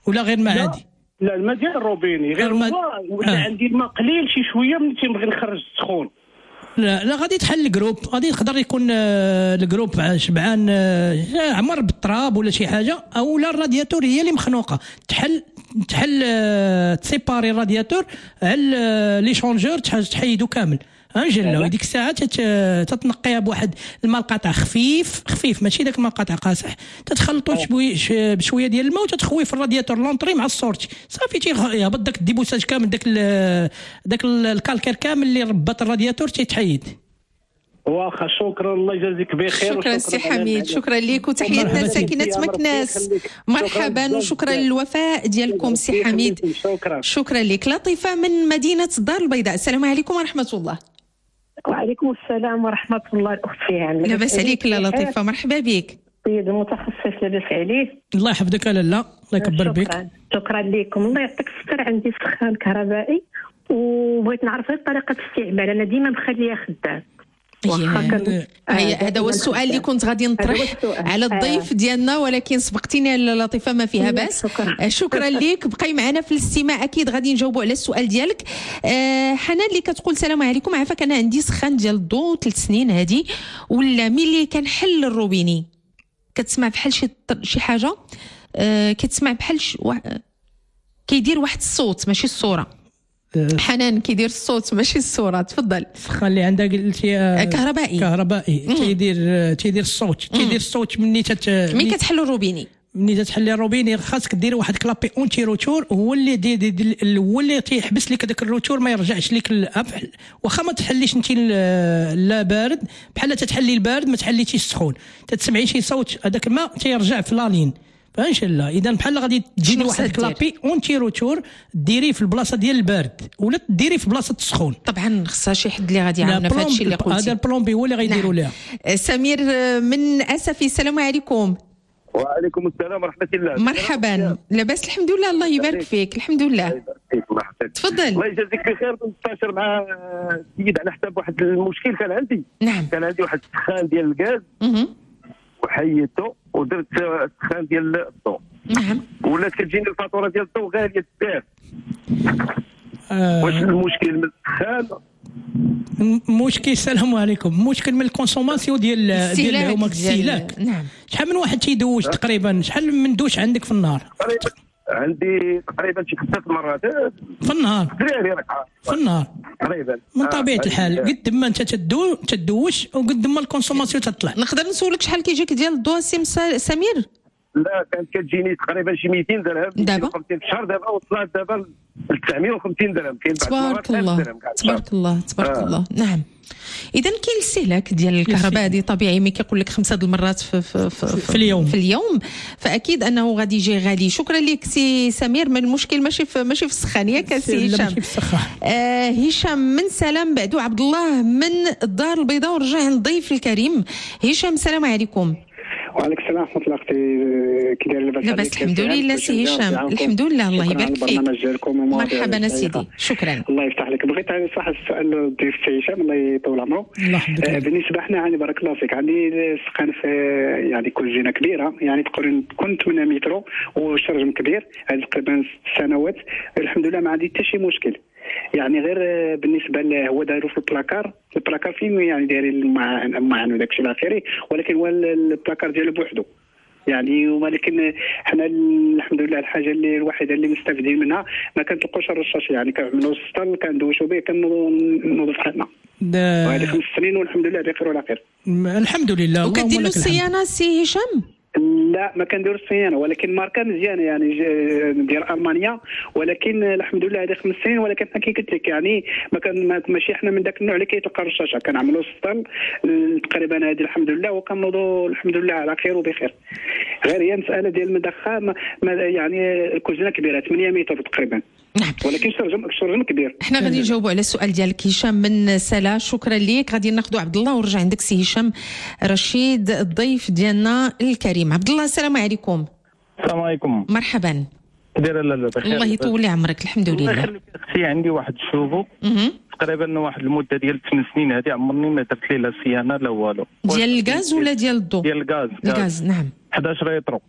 [SPEAKER 3] ولا غير الماء عادي؟
[SPEAKER 10] لا الماء ديال الروبيني غير هو ولا عندي الماء قليل شي شويه ملي تنبغي نخرج السخون.
[SPEAKER 3] لا غادي تحل الجروب، غادي يقدر يكون الجروب شبعان عمر بالتراب ولا شي حاجه، او لا الرادياتور هي اللي مخنوقه. تحل تسيباري الرادياتور على لي شونجور تحيدو كامل انجلو. ديك الساعه تتنقيها بواحد الماء القطع خفيف ماشي داك الماء القطع قاصح، تتخلطو بشويه ديال الماء وتتخوي في الرادياتور لونطري مع السورتي صافي تيهبط داك الديبوساج كامل، داك الكالكير كامل اللي ربط الرادياتور تيتحيد.
[SPEAKER 10] واخا شكرا الله يجازيك بخير.
[SPEAKER 2] شكرا سي حميد، شكرا ليك وتحياتنا لساكنه مكناس. مرحبا وشكرا للوفاء ديالكم سي حميد. شكرا لك. لطيفه من مدينه الدار البيضاء، السلام عليكم ورحمه الله.
[SPEAKER 11] وعليكم السلام ورحمه الله. الاخت فيها
[SPEAKER 2] لاباس عليك لا لطيفه؟ مرحبا بك.
[SPEAKER 11] سيد المتخصص لاباس عليه؟
[SPEAKER 3] الله يحفظك لاله، الله يكبر بك.
[SPEAKER 11] شكرا لكم. الله يعطيك الستر. عندي سخان كهربائي وبغيت نعرف غير طريقه الاستعمال، انا ديما مخليه خدام.
[SPEAKER 2] هذا هو السؤال اللي كنت غادي نطرح على الضيف ديالنا، ولكن سبقتيني لطيفه ما فيها باس. شكرا لك، بقاي معنا في الاستماع، اكيد غادي نجاوبوا على السؤال ديالك. حنان اللي كتقول السلام عليكم، عافاك انا عندي سخان ديال الضوء 3 سنين هذه، ولا ملي كنحل الروبيني كتسمع بحال شي حاجه، كتسمع بحال كيدير واحد الصوت ماشي الصوره. حنان كيدير الصوت ماشي الصوره. تفضل.
[SPEAKER 3] السخان اللي عندها قلتي كهربائي تيدير الصوت ملي
[SPEAKER 2] كتحل الروبيني.
[SPEAKER 3] ملي تتحلي الروبيني خاصك ديري واحد كلابي اونتي روتور، هو اللي تيحبس لك داك الروتور ما يرجعش لك الافعل. واخا ما تحليش انت لا بارد بحال تتحلي البارد ما تحليتيش السخون، تتسمعي شي صوت هذاك الماء تيرجع في لالين. فان شاء الله اذا بحال غادي تجيني واحد كلابي اونتي روتور ديري في البلاصه ديال البارد ولا ديري في بلاصه السخون.
[SPEAKER 2] طبعا خصها شي حد اللي غادي يعاوننا في هذا الشيء اللي قلتي.
[SPEAKER 3] هذا البلومبي هو اللي غيديروا لها.
[SPEAKER 2] سمير من اسفي، السلام عليكم.
[SPEAKER 12] وعليكم السلام ورحمه الله.
[SPEAKER 2] مرحبا. لاباس الحمد لله، الله يبارك فيك. الحمد لله. تفضل.
[SPEAKER 12] الله يجازيك بخير. كنت نستشير مع السيد على حساب واحد المشكل كان عندي.
[SPEAKER 2] نعم.
[SPEAKER 12] كان عندي واحد السخان ديال الغاز وحيدته ودرت السخان ديال الضوء.
[SPEAKER 2] نعم.
[SPEAKER 12] ولات كتجيني الفاتوره ديال الضوء غاليه بزاف. واش المشكل من السخان؟
[SPEAKER 3] مشكل السلام عليكم، مشكل من الكونسوماسيون ديال الاستهلاك.
[SPEAKER 2] نعم.
[SPEAKER 3] شحال من واحد تيدوش تقريبا؟ شحال من دوش عندك في النهار؟
[SPEAKER 12] عندي تقريبا شي 5 مرات
[SPEAKER 3] في النهار. في النهار
[SPEAKER 12] تقريبا.
[SPEAKER 3] من طبيعه الحال قد ما انت تدوش وقد ما الكونسوماسيون تطلع.
[SPEAKER 2] نقدر نسولك شحال كيجيك ديال الضوء سمير؟
[SPEAKER 12] لا كانت كتجيني تقريبا شي 200 درهم
[SPEAKER 2] دابا
[SPEAKER 12] في الشهر، دابا وصلت دابا ل 950 درهم. كاين بعض
[SPEAKER 2] تبارك الله تبارك الله تبارك الله. نعم. اذا كاين الاستهلاك ديال الكهرباء هذه طبيعي، ملي كيقول لك 5 المرات في
[SPEAKER 3] اليوم
[SPEAKER 2] فاكيد انه غادي يجي غالي. شكرا لك سي سمير. من المشكل ماشي في السخان ياك سي هشام. هشام من سلام بعدو عبد الله من الدار البيضاء، ورجع عند الضيف الكريم هشام. السلام عليكم.
[SPEAKER 13] وعليكم السلام ورحمه الله. اختي كي داير
[SPEAKER 2] لاباس؟ الحمد لله سي هشام. الحمد لله الله يبارك فيك. مرحبا سيدي. شكرا.
[SPEAKER 13] الله يفتح لك. بغيت صح السؤال الضيف سي هشام الله يطول عمره. بالنسبه حنا يعني بارك الله فيك عندي سخان في يعني كوزينه كبيره، يعني تقريبا كنت 8 متر وشرجم كبير هذه تقريبا 6 سنوات. الحمد لله ما عندي حتى شي مشكل. يعني غير بالنسبه له هو دايرو في البلاكار فين يعني دايرين المعن وداك الشيء الاخيري، ولكن هو البلاكار ديالو بوحدو يعني. ولكن حنا الحمد لله الحاجه اللي الوحيده اللي مستفيدين منها ما كنطلقوش الرشاش، يعني كنعملوا السطل كندوشوا به كنوضوا حالنا. وهذه 5 سنين والحمد لله بخير ولا خير.
[SPEAKER 3] الحمد لله.
[SPEAKER 2] وكديروا الصيانه سي هشام؟
[SPEAKER 13] لا ما كنديروا الصيانه، ولكن ماركه مزيانه يعني ديال المانيا، ولكن الحمد لله هذه 5 سنين. ولكن كي قلت لك يعني ماشي حنا من ذاك النوع اللي كيتلقى الرشاشه، كنعملوا السطل تقريبا هذه الحمد لله وكنوضوا الحمد لله على خير وبخير. غير هي مساله ديال المدخه يعني الكوزينه كبيره 8 متر تقريبا.
[SPEAKER 2] نعم.
[SPEAKER 13] ولكن شرجم كبير.
[SPEAKER 2] احنا غادي نجاوبوا على السؤال ديالك هشام من سلا. شكرا ليك. غادي ناخذوا عبد الله ونرجع عندك سي هشام رشيد الضيف ديالنا الكريم. عبد الله السلام عليكم.
[SPEAKER 14] السلام عليكم.
[SPEAKER 2] مرحبا.
[SPEAKER 14] كدايره لاله؟ بخير.
[SPEAKER 2] الله يطول لي عمرك. الحمد لله.
[SPEAKER 14] الله يخليك اختي. عندي واحد الشوفو تقريبا واحد المده ديال 8 سنين هذه عمرني ما درت ليه لا صيانه لا والو.
[SPEAKER 2] ديال الغاز ولا ديال الضوء؟
[SPEAKER 14] ديال الغاز.
[SPEAKER 2] الغاز نعم.
[SPEAKER 14] 11 يطرو.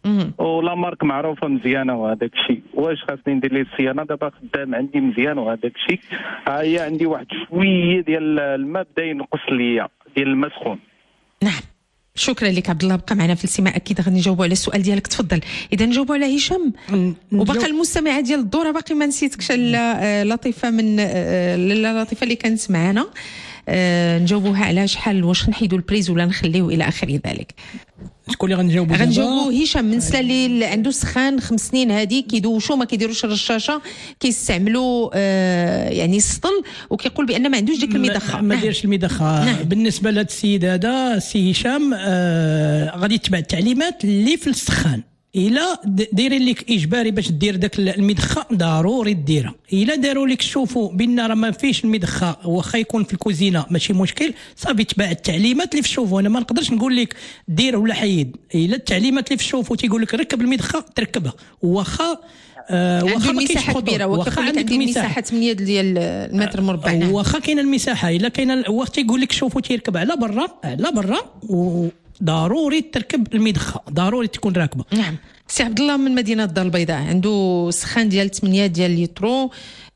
[SPEAKER 14] ولا مارك معروفه مزيانه وهذاك الشيء. واش خاصني ندير ليه الصيانه؟ دابا خدام عندي مزيان وهذاك الشيء. هي عندي واحد شويه ديال الماء بدا ينقص ليا ديال الماء سخون.
[SPEAKER 2] نعم، شكرا لك عبد الله. بقى معنا في الاستماع، اكيد غادي نجاوبوا على السؤال ديالك. تفضل. اذا نجاوبوا على هشام وبقى المستمعه ديال الدوره باقي ما نسيتكش لطيفه من لطيفه اللي كانت معنا، نجاوبوها على شحال، واش نحيدوا البريز ولا نخليوه الى اخر ذلك.
[SPEAKER 3] شكون اللي غنجاوبوا؟
[SPEAKER 2] غنجاوبوا هشام من سلا اللي عنده سخان 5 سنين هذه، كيدوشوا ما كيديروش الرشاشه، كيستعملوا يعني السطل، وكيقول بان ما عندوش ديك المضخه.
[SPEAKER 3] ما ديرش المضخه. بالنسبه لهذا السيد هذا سي هشام، غادي يتبع التعليمات اللي في السخان. الا دايرين لك اجباري باش دير داك المضخه ضروري ديرها. الا داروا لك شوفوا بان راه ما فيش المضخه واخا يكون في الكوزينه ماشي مشكل، صافي تبع التعليمات اللي في الشوفو. انا ما نقدرش نقول لك دير ولا حيد. الا التعليمات اللي في الشوفو تيقول لك ركب المضخه تركبها، واخا
[SPEAKER 2] عنده المساحه كبيره، واخا عندك المساحه 8 ديال المتر مربع،
[SPEAKER 3] واخا كاينه المساحه. الا كاينه وقت يقول لك شوفوا تيركب على برا ضروري تركب المضخه، ضروري تكون راكبه.
[SPEAKER 2] نعم. سي عبد الله من مدينه الدار البيضاء عنده سخان ديال 8 ديال لترو،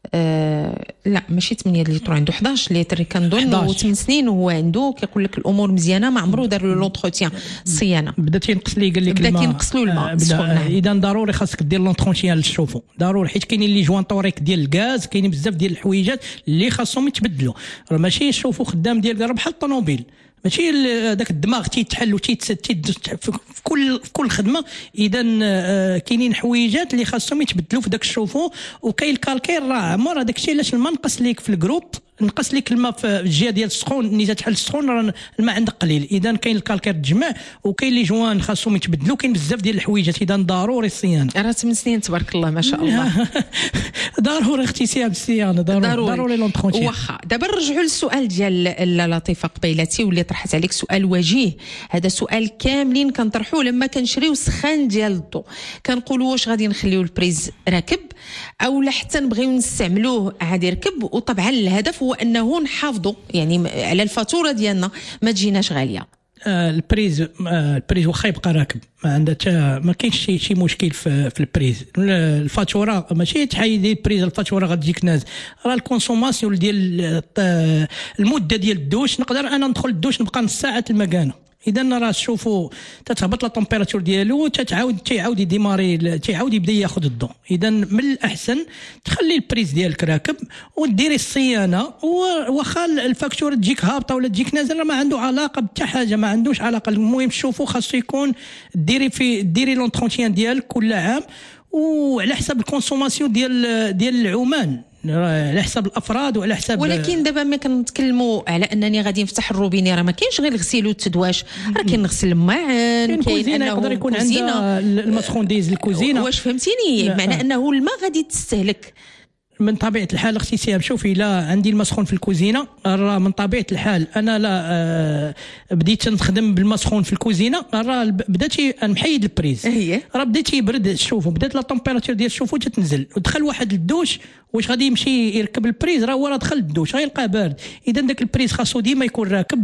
[SPEAKER 2] لا ماشي 8 لتر، عنده 11 لتر كنظن، و8 سنين وهو عنده كيقول لك الامور مزيانه، ما عمرو دار له لونتروتيان الصيانه.
[SPEAKER 3] بدا تينقص ليه، قال لك
[SPEAKER 2] بدا كينقص له الماء.
[SPEAKER 3] اذا ضروري خاصك دير لونتروتيان للشوفو ضروري، حيت كاينين لي جوانطوريك ديال الغاز، كاينين بزاف ديال الحويجات اللي خاصهم يتبدلوا. راه ماشي الشوفو خدام ديال بحال الطوموبيل، ماشي داك الدماغ تيتحل في كل خدمه. اذا كاينين حويجات اللي خاصهم يتبدلوا في داك الشوفو. وكاين الكالكير راه عمر هذاك الشيء علاش الماء نقص ليك في الجروب، نقص لك الماء في الجهه ديال السخون. ملي تحل السخون راه الماء عندك قليل، اذا كاين الكالكير تجمع، وكاين لي جوان خاصهم يتبدلوا، كاين بزاف ديال الحويجات. اذا ضروري الصيانه.
[SPEAKER 2] راه 8 سنين تبارك الله ما شاء الله.
[SPEAKER 3] ضروري اختسام الصيانه، ضروري لونتروتيان.
[SPEAKER 2] واخا دابا نرجعوا للسؤال ديال لطيفه قبيلتي واللي طرحت عليك سؤال وجيه. هذا سؤال كاملين كنطرحوه لما كنشريو سخان ديال الضو، كنقولوا واش غادي نخليو البريز راكب او لا حتى نبغيو نستعملوه عادي يركب. وطبعا الهدف هو انه نحافظوا يعني على الفاتوره ديالنا ما تجيناش غاليه.
[SPEAKER 3] البريز واخا يبقى راكب ما عندها ما كاينش شي مشكل في البريز. الفاتوره ماشي تحيدي البريز، الفاتوره غتجيك ناز. راه الكونسوماسيون ديال المده ديال الدوش، نقدر انا ندخل الدوش نبقى نص ساعه المكانه. اذا راه شوفوا تتهبط لا تمبيراتور ديالو، تيعاود يديماري، تيعاود يبدا ياخذ الضوء. اذا من الاحسن تخلي البريز ديالك راكب وديري الصيانه، واخا الفاكتوره تجيك هابطه ولا تجيك نازله راه ما عنده علاقه بحتى حاجه، ما عندوش علاقه. المهم شوفوا خاصو يكون ديري لونتروتيان ديالك كل عام، وعلى حسب الكونسوماسيون ديال العمان، على حساب الافراد وعلى حساب.
[SPEAKER 2] ولكن دابا ما كنتكلموا على انني غادي نفتح الروبيني، راه ما كاينش غير الغسيل والتدواش، راه كاين غسل الماعن،
[SPEAKER 3] كاين انه يقدر يكون عندها المسخون ديز الكوزينه.
[SPEAKER 2] واش فهمتيني؟ بمعنى انه الماء غادي تستهلك
[SPEAKER 3] من طبيعه الحال. اختي سهام شوفي، لا عندي المسخون في الكوزينه، راه من طبيعه الحال انا لا بديت نخدم بالمسخون في الكوزينه، راه بدات نحيد البريز، راه بديت يبرد. شوفوا بدات لا تمبيراتور ديال الشوفو تتنزل، ودخل واحد للدوش، واش غادي يمشي يركب البريز؟ راه هو راه دخل الدوش غيلقاه بارد. اذا داك البريز خاصو ديما يكون راكب.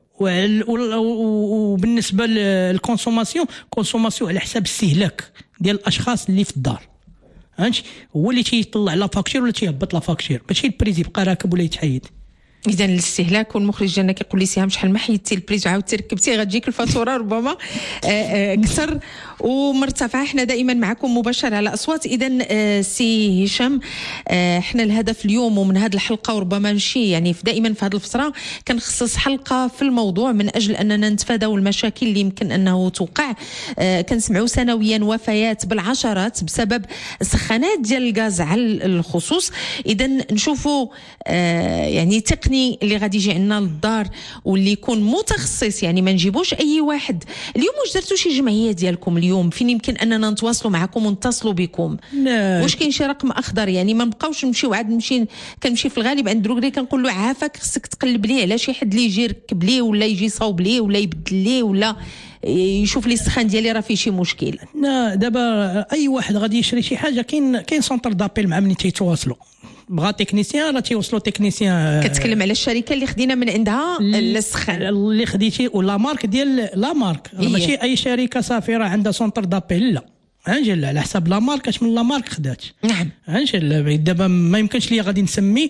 [SPEAKER 3] وبالنسبه للكونسوماسيون، كونسوماسيون على حساب الاستهلاك ديال الاشخاص اللي في الدار، هو اللي تيطلع لا فاكتور ولا تيهبط لا فاكتور، ماشي البريز يبقى راكب ولا يتحيد.
[SPEAKER 2] اذا الاستهلاك. والمخرج ديالنا كيقول لي سهام شحال ما حيدتي البريز وعاودتي ركبتي غتجيك الفاتوره ربما اكثر ومرتفعه. احنا دائما معكم مباشر على اصوات. اذا سي هشام، احنا الهدف اليوم ومن هذه الحلقه، وربما نمشي يعني دائما في هذه الفتره كنخصص حلقه في الموضوع من اجل اننا نتفاداو المشاكل اللي يمكن انه توقع. كنسمعوا سنويا وفيات بالعشرات بسبب سخانات ديال الغاز على الخصوص. اذا نشوفوا يعني تقني اللي غادي يجي عندنا للدار واللي يكون متخصص، يعني ما نجيبوش اي واحد. اليوم واش درتوا شي جمعيه ديالكم اليوم فين يمكن اننا نتواصلوا معكم ونتصلوا بكم؟ واش كاين شي رقم اخضر؟ يعني ما نبقاوش نمشيو عاد كنمشي في الغالب عند دروكري كنقول له عافاك خصك تقلب ليه على شي حد اللي يجي يركب ليه ولا يجي يصاوب ليه ولا يبدل ليه ولا يشوف لي السخان ديالي راه فيه شي مشكل.
[SPEAKER 3] لا دابا اي واحد غادي يشري شي حاجه كاين سونتر دابيل مع ملي تيتواصلوا بغا تكنيسيان راه تيوصلوا تكنيسيان.
[SPEAKER 2] كتكلم على الشركه اللي خدينا من عندها السخان
[SPEAKER 3] اللي خديتي ولا مارك ديال لا مارك ماشي اي شركه صافي راه عندها سونتر دابيل. لا انجل على حساب لا مارك اش من لا مارك خدات.
[SPEAKER 2] نعم
[SPEAKER 3] انجل دابا ما يمكنش لي غادي نسمي،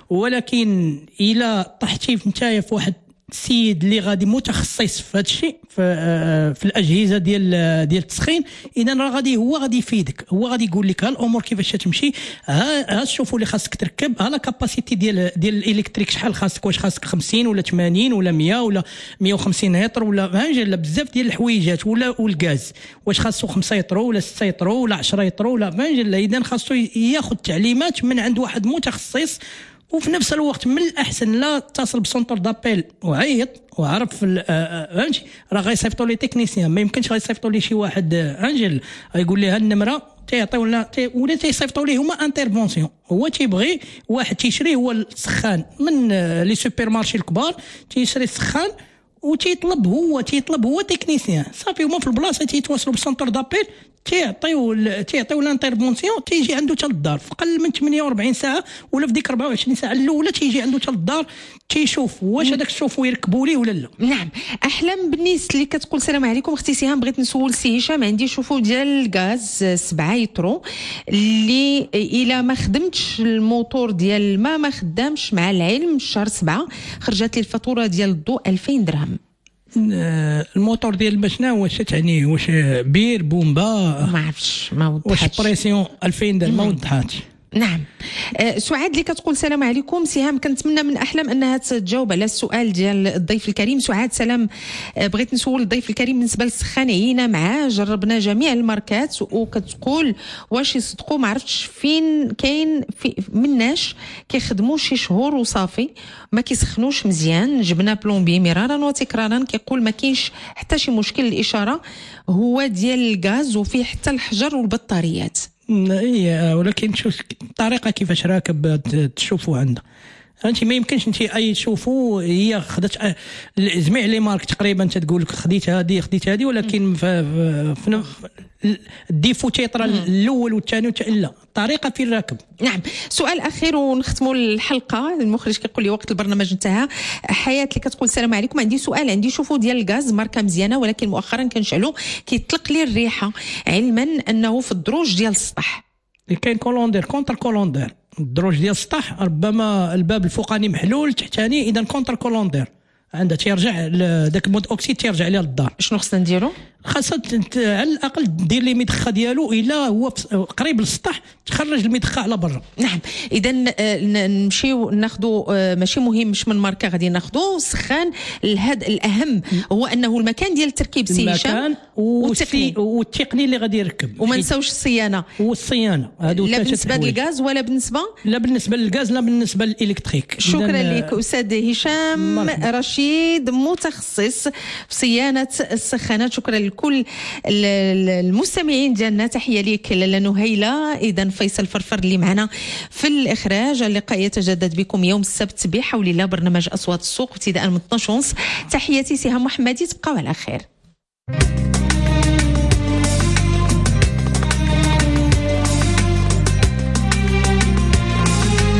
[SPEAKER 3] ولكن الا طحتي نتايا في واحد السيد اللي غادي متخصص في هذا الشيء في الاجهزه ديال التسخين، اذا راه هو غادي يفيدك، هو غادي يقول لك ها الامور كيفاش تمشي، ها شوفوا اللي خاصك تركب، ها لا كاباسيتي ديال الالكتريك شحال خاصك، واش خاصك 50 ولا 80 ولا 100 ولا 150 هتر ولا بزاف ديال الحويجات والغاز، واش خاصو 5 يطرو ولا 6 يطرو ولا 10 يطرو ولا اذا خاصو ياخذ تعليمات من عند واحد متخصص. وفي نفس الوقت من الاحسن لا اتصل بسونتر دابيل وعيط وعرف فهمتي راه غيصيفطوا لي تكنيسيان، ما يمكنش غيصيفطوا لي شي واحد انجل يقول لي ها النمره تيعطيو ولا تيصيفطوا ليه هما انترفونسيون. هو تيبغي واحد تيشري هو السخان من لي سوبر مارشي الكبار، تيشري السخان وتيطلب هو تكنيسيان صافي، هما في البلاصه تيتواصلوا بسونتر دابيل تيعطيو الانترفونسيون، تيجي عنده حتى للدار في قل من 48 ساعه ولا في ديك 24 ساعه الاولى تيجي عنده حتى للدار تيشوف واش هذاك الشوفو يركبوا ليه ولا لا.
[SPEAKER 2] نعم. احلام بالنسبه اللي كتقول السلام عليكم اختي سهام، بغيت نسول سي هشام، عندي شوفو ديال الغاز 7 يطرو اللي الا ما خدمتش الموتور ديال الماء ما خدامش، مع العلم شهر 7 خرجت لي الفاتوره ديال الضوء 2000 درهم.
[SPEAKER 3] الموتور ديال الماء شنو واش تعني؟ واش بير بومبا
[SPEAKER 2] ما عرفتش ما وضحتش،
[SPEAKER 3] واش بريسيون 2000 درهم ما وضحاتش.
[SPEAKER 2] نعم. سعاد اللي كتقول السلام عليكم سهام، كنتمنى من احلام انها تجاوب على السؤال ديال الضيف الكريم. سعاد سلام، بغيت نسول الضيف الكريم بالنسبه للسخان، عينا معاه جربنا جميع الماركات وكتقول واش يصدقوا، ما عرفتش فين كاين مناش كيخدموا شي شهور وصافي ما كيسخنوش مزيان، جبنا بلومبي مرارا وتكرارا كيقول ما كاينش حتى شي مشكل. الاشاره هو ديال الغاز وفيه حتى الحجر والبطاريات.
[SPEAKER 3] ولكن شوف الطريقه كيفاش راكب تشوفوا عندها انت، ما يمكنش انت اي تشوفوا هي خدات جميع لي مارك تقريبا تقول لك خديت هذه ولكن في الديفو تيطرا الاول والثاني لا الطريقه في الراكب.
[SPEAKER 2] نعم. سؤال اخير ونختموا الحلقه، المخرج كيقول لي وقت البرنامج انتهى. حياه اللي كتقول السلام عليكم، عندي سؤال، عندي شوفوا ديال الغاز ماركه مزيانه ولكن مؤخرا كنشعلو كيطلق لي الريحه، علما انه في الدروج ديال السطح
[SPEAKER 3] كاين كولوندير كونتر كولوندير، الدروج ديال السطح ربما الباب الفوقاني محلول تحتاني، اذا كونتر كولوندير عندها تيرجع داك المود اوكسيد تيرجع ليها للدار.
[SPEAKER 2] شنو خصنا نديرو؟
[SPEAKER 3] خاصها على الاقل دير لي مدخه ديالو الا هو قريب للسطح تخرج المدخه على برا.
[SPEAKER 2] نعم. اذا نمشيو ناخذوا ماشي مهم مش من ماركه غادي ناخذوا سخان. الاهم هو انه المكان ديال التركيب سي هشام
[SPEAKER 3] والتقني اللي غادي يركب،
[SPEAKER 2] وما نساوش الصيانه
[SPEAKER 3] هادو
[SPEAKER 2] لا بالنسبه للغاز ولا بالنسبه
[SPEAKER 3] للغاز لا بالنسبه للالكتريك.
[SPEAKER 2] شكرا لك استاذ هشام رشيد متخصص في صيانه السخانات. شكرا لكل المستمعين ديالنا، تحيه ليك لاله نهيله. اذا فيصل فرفر اللي معنا في الاخراج. اللقاء يتجدد بكم يوم السبت بحول الله، برنامج اصوات السوق ابتداء من 12:30. تحياتي سهام محمدي، تبقاو على خير.